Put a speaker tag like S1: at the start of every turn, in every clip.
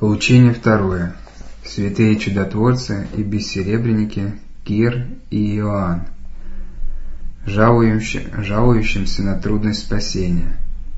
S1: Поучение второе. Святые чудотворцы и бессеребренники Кир и Иоанн, жалующимся на трудность спасения.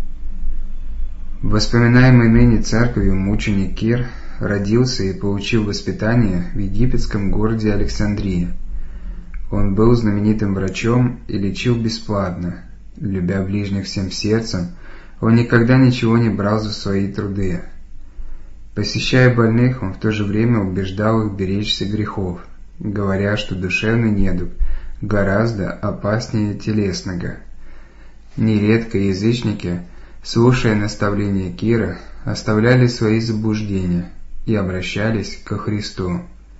S1: Воспоминаемый ныне церковью мученик Кир родился и получил воспитание в египетском городе Александрия. Он был знаменитым врачом и лечил бесплатно. Любя ближних всем сердцем, он никогда ничего не брал за свои труды. Посещая больных, он в то же время убеждал их беречься грехов, говоря, что душевный недуг гораздо опаснее телесного. Нередко язычники, слушая наставления Кира, оставляли свои заблуждения и обращались ко Христу.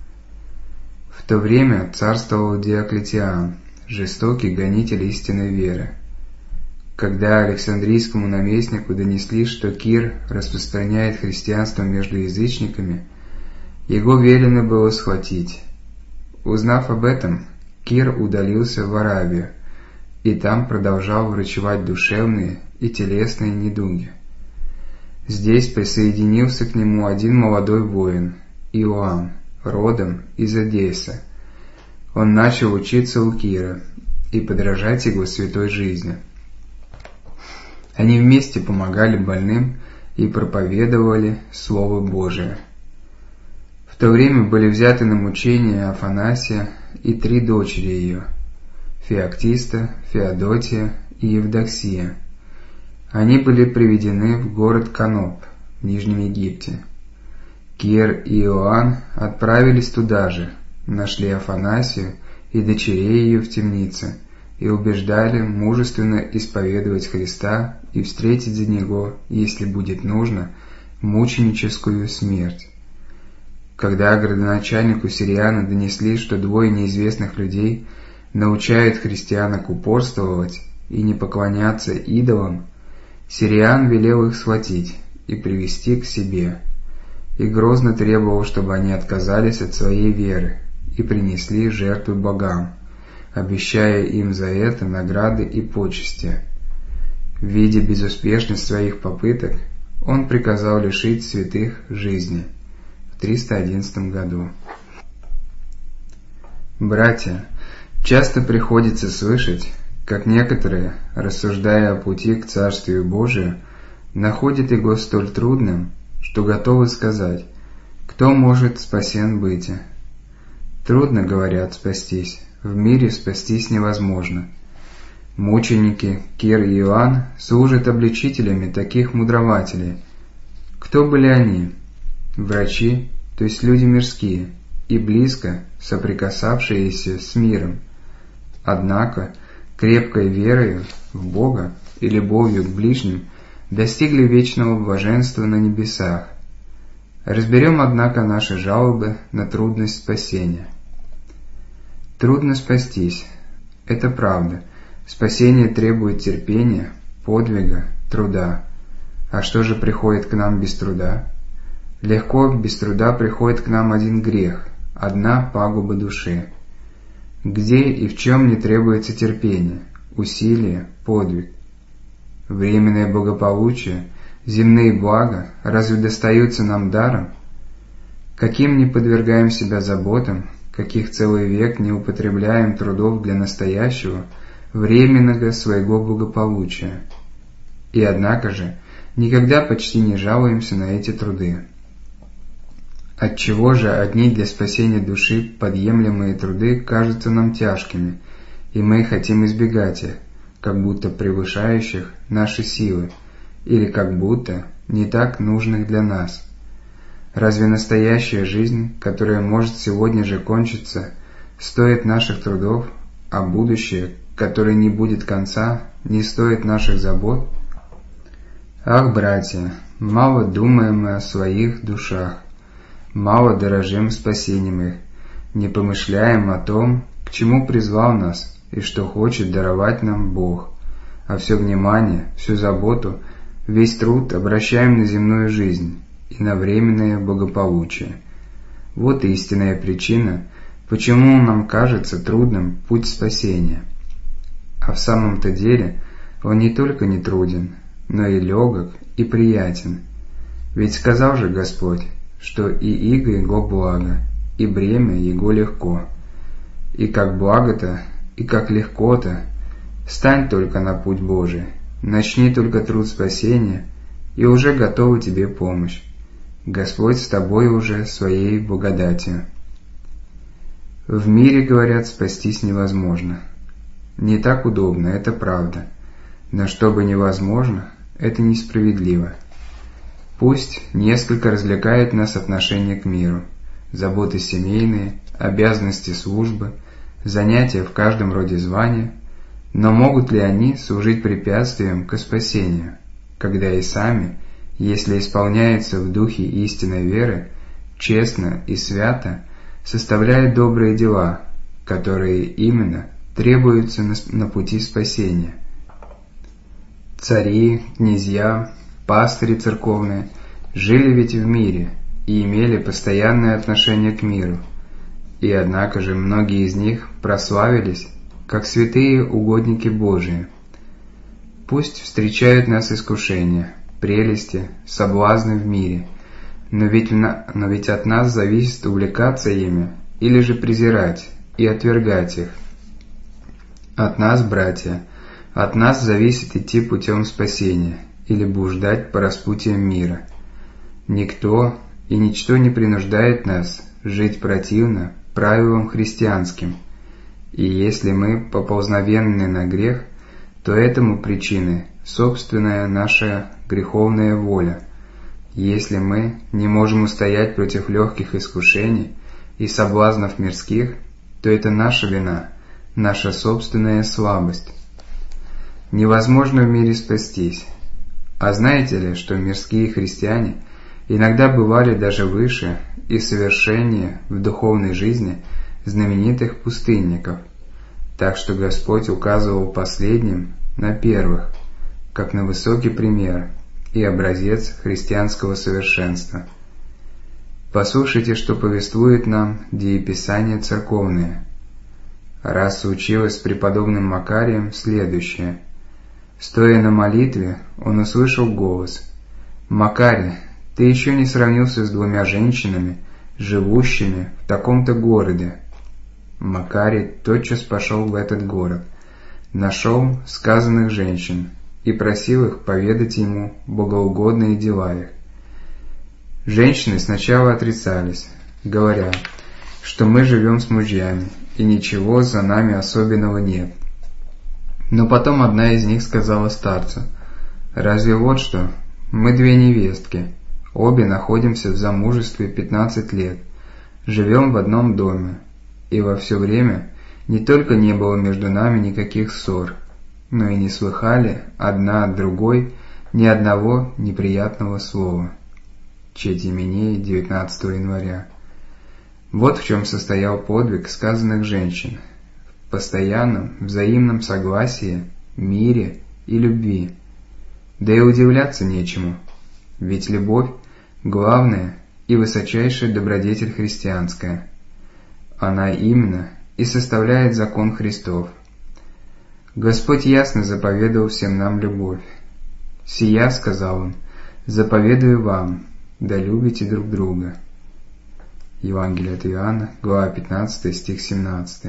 S1: В то время царствовал Диоклетиан, жестокий гонитель истинной веры. Когда Александрийскому наместнику донесли, что Кир распространяет христианство между язычниками, его велено было схватить. Узнав об этом, Кир удалился в Аравию и там продолжал врачевать душевные и телесные недуги. Здесь присоединился к нему один молодой воин, Иоанн, родом из Одессы. Он начал учиться у Кира и подражать его святой жизни. Они вместе помогали больным и проповедовали Слово Божие. В то время были взяты на мучение Афанасия и 3 дочери ее – Феоктиста, Феодотия и Евдоксия. Они были приведены в город Каноп в Нижнем Египте. Кир и Иоанн отправились туда же, нашли Афанасию и дочерей ее в темнице и убеждали мужественно исповедовать Христа и встретить за Него, если будет нужно, мученическую смерть. Когда градоначальнику Сириана донесли, что 2 неизвестных людей научают христианок упорствовать и не поклоняться идолам, Сириан велел их схватить и привести к себе, и грозно требовал, чтобы они отказались от своей веры и принесли жертву богам, обещая им за это награды и почести. Видя безуспешность своих попыток, он приказал лишить святых жизни в 311 году. Братья, часто приходится слышать, как некоторые, рассуждая о пути к Царствию Божию, находят его столь трудным, что готовы сказать: «Кто может спасен быть?» Трудно, говорят, спастись, в мире спастись невозможно. Мученики Кир и Иоанн служат обличителями таких мудрователей. Кто были они? Врачи, то есть люди мирские, и близко соприкасавшиеся с миром. Однако, крепкой верою в Бога и любовью к ближним достигли вечного блаженства на небесах. Разберем, однако, наши жалобы на трудность спасения. Трудно спастись. Это правда. Спасение требует терпения, подвига, труда. А что же приходит к нам без труда? Легко без труда приходит к нам один грех, одна пагуба души. Где и в чем не требуется терпение, усилие, подвиг? Временное благополучие, земные блага разве достаются нам даром? Каким не подвергаем себя заботам, каких целый век не употребляем трудов для настоящего, временного своего благополучия. И однако же, никогда почти не жалуемся на эти труды. Отчего же одни для спасения души подъемлемые труды кажутся нам тяжкими, и мы хотим избегать их, как будто превышающих наши силы, или как будто не так нужных для нас? Разве настоящая жизнь, которая может сегодня же кончиться, стоит наших трудов, а будущее, которое не будет конца, не стоит наших забот? Ах, братья, мало думаем мы о своих душах, мало дорожим спасением их, не помышляем о том, к чему призвал нас и что хочет даровать нам Бог, а все внимание, всю заботу, весь труд обращаем на земную жизнь и на временное благополучие. Вот истинная причина, почему нам кажется трудным путь спасения. А в самом-то деле он не только не труден, но и легок и приятен. Ведь сказал же Господь, что и иго его благо, и бремя его легко. И как благо-то, и как легко-то, стань только на путь Божий, начни только труд спасения, и уже готова тебе помощь. Господь с тобой уже своей благодатью. В мире, говорят, спастись невозможно. Не так удобно, это правда. Но чтобы невозможно, это несправедливо. Пусть несколько развлекает нас отношение к миру, заботы семейные, обязанности службы, занятия в каждом роде звания, но могут ли они служить препятствием к спасению, когда и сами, если исполняются в духе истинной веры, честно и свято, составляют добрые дела, которые именно требуются на пути спасения? Цари, князья, пастыри церковные жили ведь в мире и имели постоянное отношение к миру, и однако же многие из них прославились, как святые угодники Божии. Пусть встречают нас искушения, прелести, соблазны в мире, но ведь от нас зависит увлекаться ими или же презирать и отвергать их. От нас, братья, от нас зависит идти путем спасения или блуждать по распутьям мира. Никто и ничто не принуждает нас жить противно правилам христианским, и если мы поползновенны на грех, то этому причины собственная наша греховная воля. Если мы не можем устоять против легких искушений и соблазнов мирских, то это наша вина, наша собственная слабость. Невозможно в мире спастись. А знаете ли, что мирские христиане иногда бывали даже выше и совершеннее в духовной жизни знаменитых пустынников, так что Господь указывал последним на первых, как на высокий пример и образец христианского совершенства. Послушайте, что повествует нам дееписание церковное. Раз случилось с преподобным Макарием следующее. Стоя на молитве, он услышал голос: «Макарий, ты еще не сравнился с 2 женщинами, живущими в таком-то городе». Макарий тотчас пошел в этот город, нашел сказанных женщин и просил их поведать ему богоугодные дела их. Женщины сначала отрицались, говоря, что мы живем с мужьями, и ничего за нами особенного нет. Но потом одна из них сказала старцу: «Разве вот что, мы 2 невестки, обе находимся в замужестве 15 лет, живем в одном доме, и во все время не только не было между нами никаких ссор, но и не слыхали одна от другой ни одного неприятного слова». Четь Еменеи, 19 января. Вот в чем состоял подвиг сказанных женщин: в постоянном взаимном согласии, мире и любви. Да и удивляться нечему, ведь любовь – главная и высочайшая добродетель христианская. Она именно и составляет закон Христов. Господь ясно заповедовал всем нам любовь. «Сия, — сказал Он, — заповедую вам, да любите друг друга». Евангелие от Иоанна, глава 15, стих 17.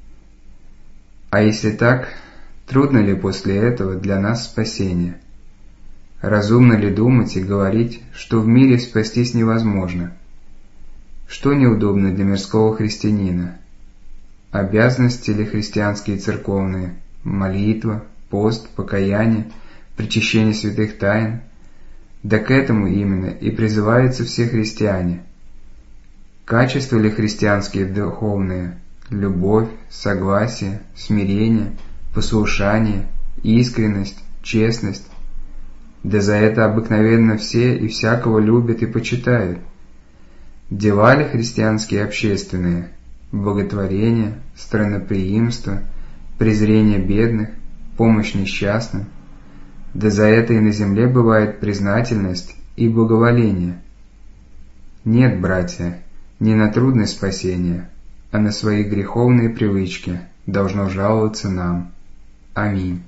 S1: А если так, трудно ли после этого для нас спасение? Разумно ли думать и говорить, что в мире спастись невозможно? Что неудобно для мирского христианина? Обязанности ли христианские церковные, молитва, пост, покаяние, причащение святых тайн? Да к этому именно и призываются все христиане. Качества ли христианские духовные? Любовь, согласие, смирение, послушание, искренность, честность. Да за это обыкновенно все и всякого любят и почитают. Дела ли христианские общественные? Боготворение, странноприимство, презрение бедных, помощь несчастным. Да за это и на земле бывает признательность и благоволение. Нет, братья, не на трудное спасение, а на свои греховные привычки должно жаловаться нам. Аминь.